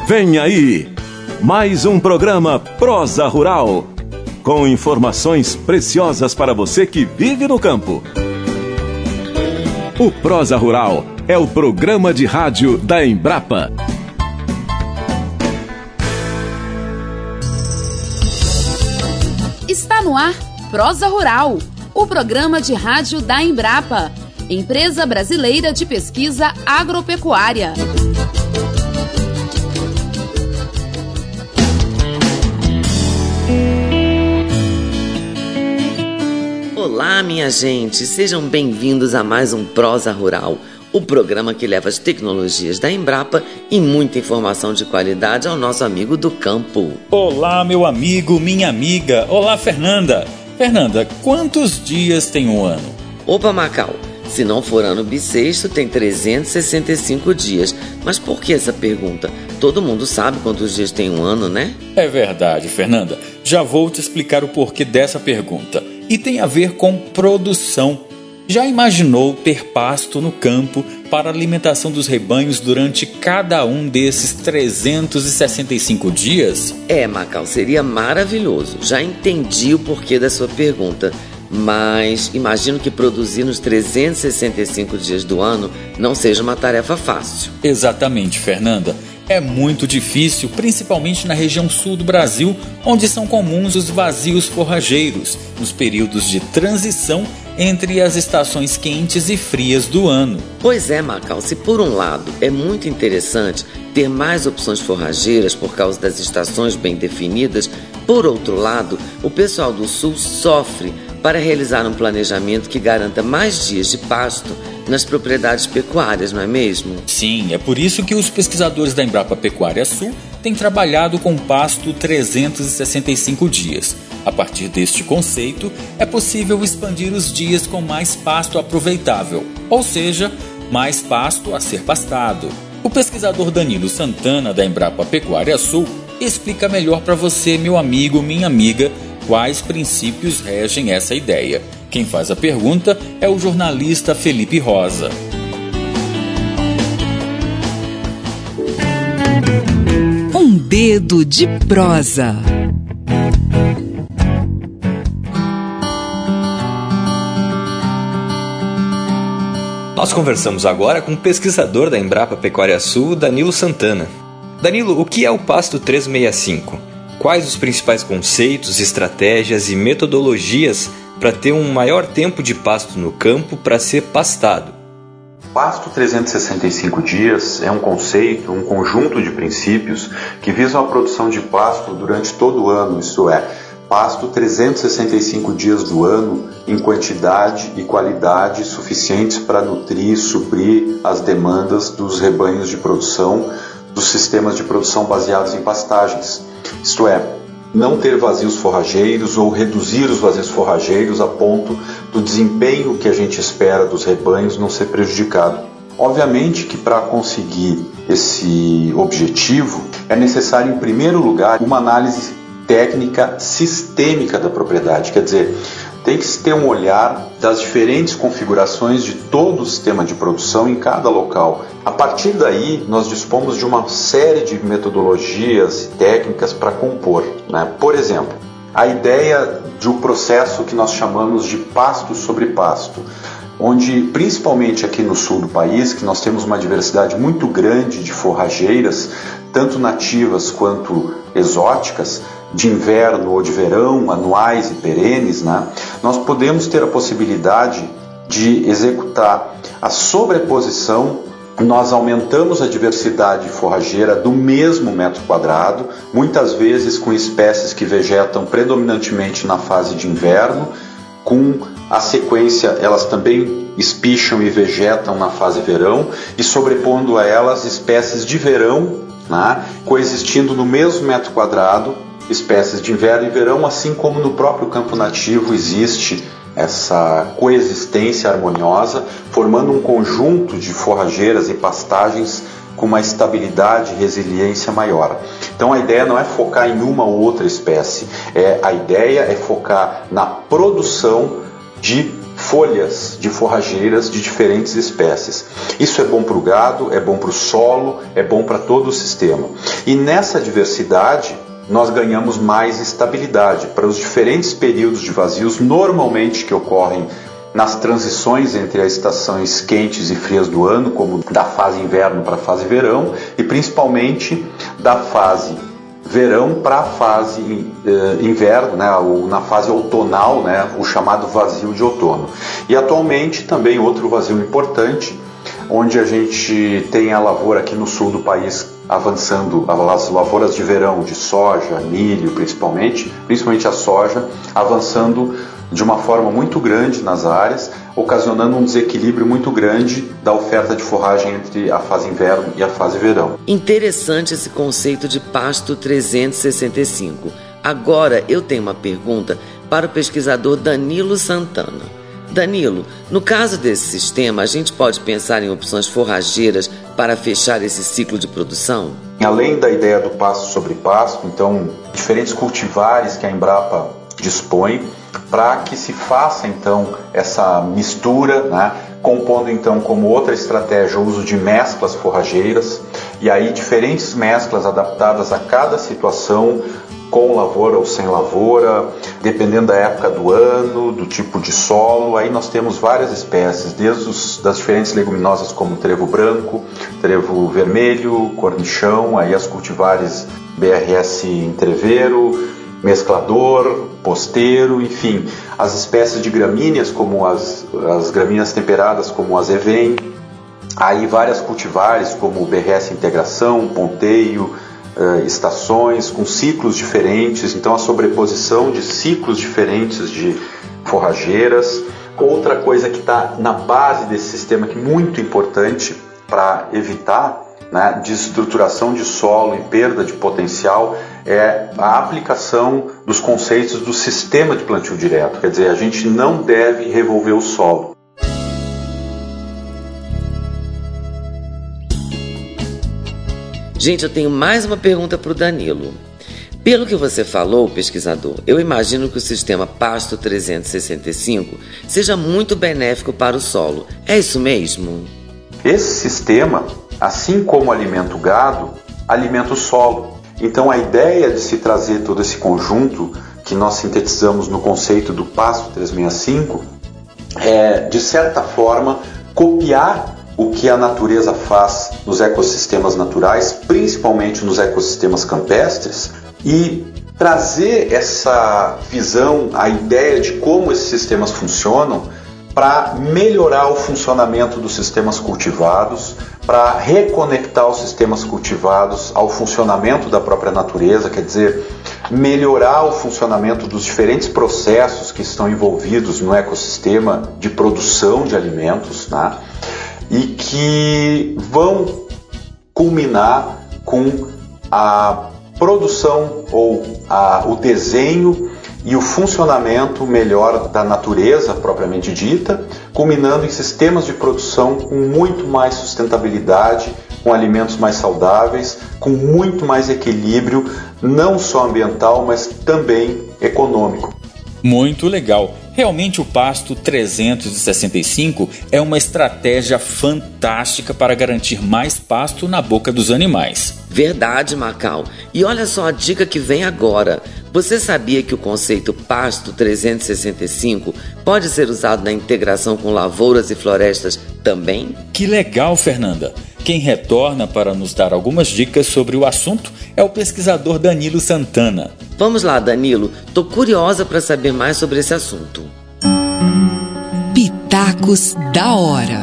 Vem aí, mais um programa Prosa Rural, com informações preciosas para você que vive no campo. O Prosa Rural é o programa de rádio da Embrapa. Está no ar Prosa Rural, o programa de rádio da Embrapa, Empresa Brasileira de Pesquisa Agropecuária. Olá, minha gente, sejam bem-vindos a mais um Prosa Rural, o programa que leva as tecnologias da Embrapa e muita informação de qualidade ao nosso amigo do campo. Olá, meu amigo, minha amiga. Olá, Fernanda. Fernanda, quantos dias tem um ano? Opa, Macau, se não for ano bissexto, tem 365 dias. Mas por que essa pergunta? Todo mundo sabe quantos dias tem um ano, né? É verdade, Fernanda. Já vou te explicar o porquê dessa pergunta. E tem a ver com produção. Já imaginou ter pasto no campo para a alimentação dos rebanhos durante cada um desses 365 dias? Macau, seria maravilhoso. Já entendi o porquê da sua pergunta. Mas imagino que produzir nos 365 dias do ano não seja uma tarefa fácil. Exatamente, Fernanda. É muito difícil, principalmente na região sul do Brasil, onde são comuns os vazios forrageiros, nos períodos de transição entre as estações quentes e frias do ano. Pois é, Macau, se por um lado é muito interessante ter mais opções forrageiras por causa das estações bem definidas, por outro lado, o pessoal do sul sofre para realizar um planejamento que garanta mais dias de pasto nas propriedades pecuárias, não é mesmo? Sim, é por isso que os pesquisadores da Embrapa Pecuária Sul têm trabalhado com pasto 365 dias. A partir deste conceito, é possível expandir os dias com mais pasto aproveitável, ou seja, mais pasto a ser pastado. O pesquisador Danilo Santana, da Embrapa Pecuária Sul, explica melhor para você, meu amigo, minha amiga, quais princípios regem essa ideia. Quem faz a pergunta é o jornalista Felipe Rosa. Um dedo de prosa. Nós conversamos agora com o pesquisador da Embrapa Pecuária Sul, Danilo Santana. Danilo, o que é o pasto 365? Quais os principais conceitos, estratégias e metodologias para ter um maior tempo de pasto no campo para ser pastado? Pasto 365 dias é um conceito, um conjunto de princípios que visam a produção de pasto durante todo o ano, isto é, pasto 365 dias do ano em quantidade e qualidade suficientes para nutrir e suprir as demandas dos rebanhos de produção, dos sistemas de produção baseados em pastagens. Isto é, não ter vazios forrageiros ou reduzir os vazios forrageiros a ponto do desempenho que a gente espera dos rebanhos não ser prejudicado. Obviamente que para conseguir esse objetivo é necessário, em primeiro lugar, uma análise técnica sistêmica da propriedade, quer dizer, tem que se ter um olhar das diferentes configurações de todo o sistema de produção em cada local. A partir daí, nós dispomos de uma série de metodologias e técnicas para compor, né? Por exemplo, a ideia de um processo que nós chamamos de pasto sobre pasto, onde, principalmente aqui no sul do país, que nós temos uma diversidade muito grande de forrageiras, tanto nativas quanto exóticas, de inverno ou de verão, anuais e perenes, né? Nós podemos ter a possibilidade de executar a sobreposição. Nós aumentamos a diversidade forrageira do mesmo metro quadrado, muitas vezes com espécies que vegetam predominantemente na fase de inverno, com a sequência elas também espicham e vegetam na fase verão, e sobrepondo a elas espécies de verão, né? Coexistindo no mesmo metro quadrado, espécies de inverno e verão, assim como no próprio campo nativo existe essa coexistência harmoniosa, formando um conjunto de forrageiras e pastagens com uma estabilidade e resiliência maior. Então a ideia não é focar em uma ou outra espécie, a ideia é focar na produção de folhas de forrageiras de diferentes espécies. Isso é bom para o gado, é bom para o solo, é bom para todo o sistema. E nessa diversidade, nós ganhamos mais estabilidade para os diferentes períodos de vazios, normalmente que ocorrem nas transições entre as estações quentes e frias do ano, como da fase inverno para a fase verão, e principalmente da fase verão para a fase inverno, né, ou na fase outonal, né, o chamado vazio de outono. E atualmente também outro vazio importante, onde a gente tem a lavoura aqui no sul do país avançando, as lavouras de verão de soja, milho principalmente a soja, avançando de uma forma muito grande nas áreas, ocasionando um desequilíbrio muito grande da oferta de forragem entre a fase inverno e a fase verão. Interessante esse conceito de pasto 365. Agora eu tenho uma pergunta para o pesquisador Danilo Santana. Danilo, no caso desse sistema, a gente pode pensar em opções forrageiras para fechar esse ciclo de produção? Além da ideia do pasto sobre pasto, então, diferentes cultivares que a Embrapa dispõe para que se faça então essa mistura, né, compondo então como outra estratégia o uso de mesclas forrageiras, e aí diferentes mesclas adaptadas a cada situação, com lavoura ou sem lavoura, dependendo da época do ano, do tipo de solo. Aí nós temos várias espécies, desde das diferentes leguminosas como trevo branco, trevo vermelho, cornichão, aí as cultivares BRS entreveiro, mesclador, posteiro, enfim, as espécies de gramíneas como as gramíneas temperadas como o azevém, aí várias cultivares como o BRS integração, ponteio, estações com ciclos diferentes, então a sobreposição de ciclos diferentes de forrageiras. Outra coisa que está na base desse sistema, que é muito importante para evitar, né, desestruturação de solo e perda de potencial, é a aplicação dos conceitos do sistema de plantio direto. Quer dizer, a gente não deve revolver o solo. Gente, eu tenho mais uma pergunta para o Danilo. Pelo que você falou, pesquisador, eu imagino que o sistema Pasto 365 seja muito benéfico para o solo. É isso mesmo? Esse sistema, assim como alimenta o gado, alimenta o solo. Então a ideia de se trazer todo esse conjunto que nós sintetizamos no conceito do Pasto 365 é, de certa forma, copiar o que a natureza faz nos ecossistemas naturais, principalmente nos ecossistemas campestres, e trazer essa visão, a ideia de como esses sistemas funcionam, para melhorar o funcionamento dos sistemas cultivados, para reconectar os sistemas cultivados ao funcionamento da própria natureza, quer dizer, melhorar o funcionamento dos diferentes processos que estão envolvidos no ecossistema de produção de alimentos, né? E que vão culminar com a produção ou o desenho e o funcionamento melhor da natureza propriamente dita, culminando em sistemas de produção com muito mais sustentabilidade, com alimentos mais saudáveis, com muito mais equilíbrio, não só ambiental, mas também econômico. Muito legal. Realmente o Pasto 365 é uma estratégia fantástica para garantir mais pasto na boca dos animais. Verdade, Macau. E olha só a dica que vem agora. Você sabia que o conceito Pasto 365 pode ser usado na integração com lavouras e florestas também? Que legal, Fernanda! Quem retorna para nos dar algumas dicas sobre o assunto é o pesquisador Danilo Santana. Vamos lá, Danilo. Tô curiosa para saber mais sobre esse assunto. Pitacos da hora.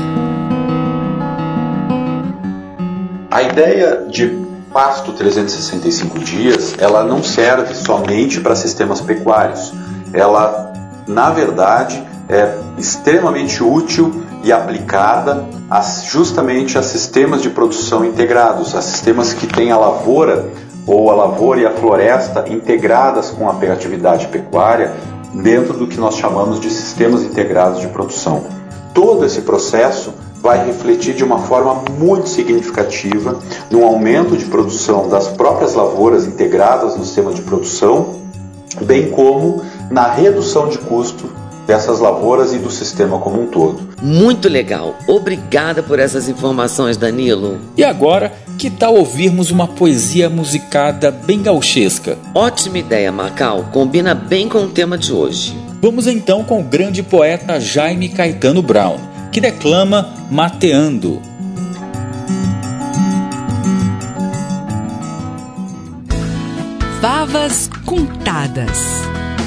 A ideia de Pasto 365 dias, ela não serve somente para sistemas pecuários. Ela, na verdade, é extremamente útil e aplicada justamente a sistemas de produção integrados, a sistemas que têm a lavoura ou a lavoura e a floresta integradas com a atividade pecuária dentro do que nós chamamos de sistemas integrados de produção. Todo esse processo vai refletir de uma forma muito significativa no aumento de produção das próprias lavouras integradas no sistema de produção, bem como na redução de custo dessas lavouras e do sistema como um todo. Muito legal. Obrigada por essas informações, Danilo. E agora, que tal ouvirmos uma poesia musicada bem gauchesca? Ótima ideia, Macau. Combina bem com o tema de hoje. Vamos então com o grande poeta Jaime Caetano Brown, que declama Mateando. Favas contadas.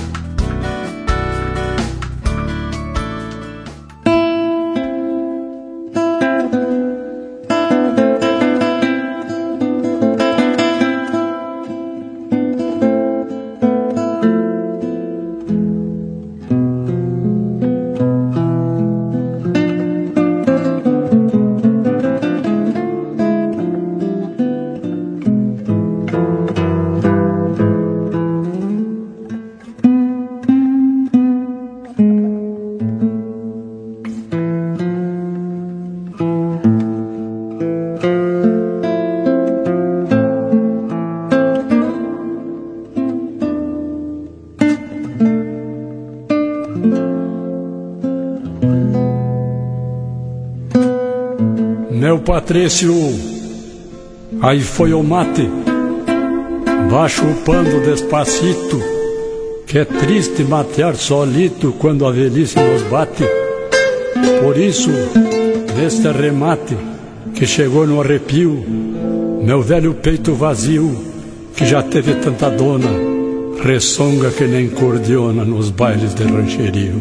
Meu Patrício, aí foi o mate, vá chupando despacito, que é triste matear solito quando a velhice nos bate. Por isso, neste remate, que chegou no arrepio, meu velho peito vazio, que já teve tanta dona, ressonga que nem cordiona nos bailes de rancherio.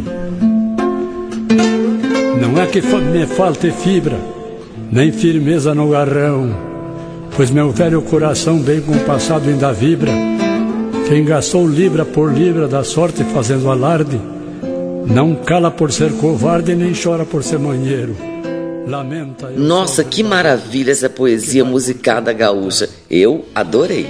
Não é que me falte fibra, nem firmeza no garrão, pois meu velho coração bem compassado ainda vibra. Quem gastou libra por libra da sorte fazendo alarde, não cala por ser covarde, nem chora por ser manheiro. Lamenta. Nossa, que maravilha essa poesia musicada gaúcha. Eu adorei.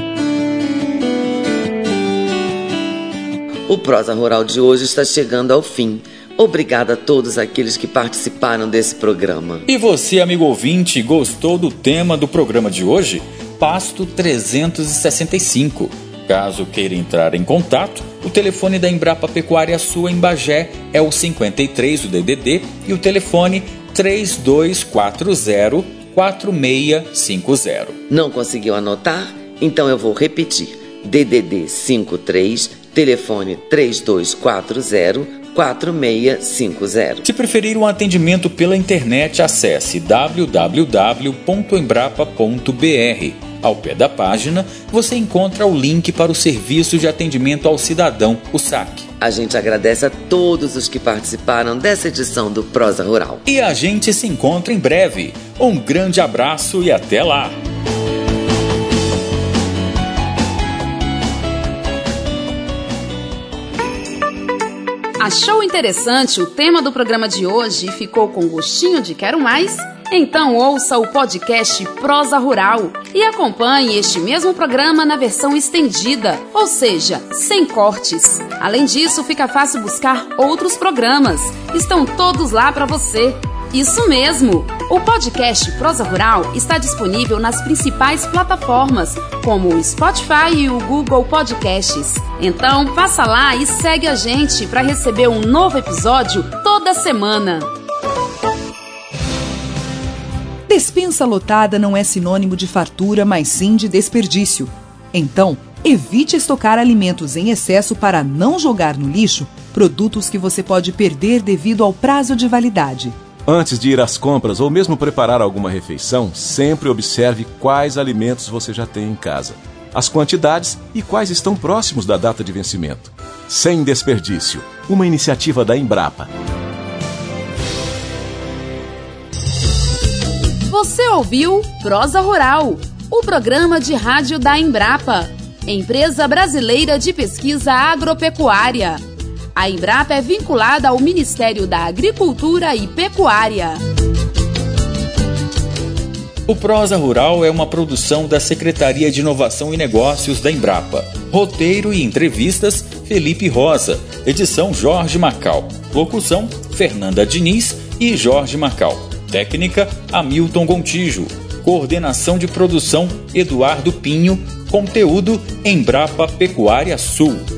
O Prosa Rural de hoje está chegando ao fim. Obrigada a todos aqueles que participaram desse programa. E você, amigo ouvinte, gostou do tema do programa de hoje? Pasto 365. Caso queira entrar em contato, o telefone da Embrapa Pecuária Sul em Bagé é o 53 do DDD e o telefone 3240-4650. Não conseguiu anotar? Então eu vou repetir. DDD 53, telefone 3240-4650. Se preferir um atendimento pela internet, acesse www.embrapa.br. Ao pé da página, você encontra o link para o Serviço de Atendimento ao Cidadão, o SAC. A gente agradece a todos os que participaram dessa edição do Prosa Rural. E a gente se encontra em breve. Um grande abraço e até lá! Achou interessante o tema do programa de hoje e ficou com gostinho de quero mais? Então ouça o podcast Prosa Rural e acompanhe este mesmo programa na versão estendida, ou seja, sem cortes. Além disso, fica fácil buscar outros programas. Estão todos lá para você. Isso mesmo! O podcast Prosa Rural está disponível nas principais plataformas, como o Spotify e o Google Podcasts. Então, passa lá e segue a gente para receber um novo episódio toda semana. Despensa lotada não é sinônimo de fartura, mas sim de desperdício. Então, evite estocar alimentos em excesso para não jogar no lixo produtos que você pode perder devido ao prazo de validade. Antes de ir às compras ou mesmo preparar alguma refeição, sempre observe quais alimentos você já tem em casa, as quantidades e quais estão próximos da data de vencimento. Sem desperdício, uma iniciativa da Embrapa. Você ouviu Prosa Rural, o programa de rádio da Embrapa, Empresa Brasileira de Pesquisa Agropecuária. A Embrapa é vinculada ao Ministério da Agricultura e Pecuária. O Prosa Rural é uma produção da Secretaria de Inovação e Negócios da Embrapa. Roteiro e entrevistas, Felipe Rosa. Edição, Jorge Macau. Locução, Fernanda Diniz e Jorge Macau. Técnica, Hamilton Gontijo. Coordenação de produção, Eduardo Pinho. Conteúdo, Embrapa Pecuária Sul.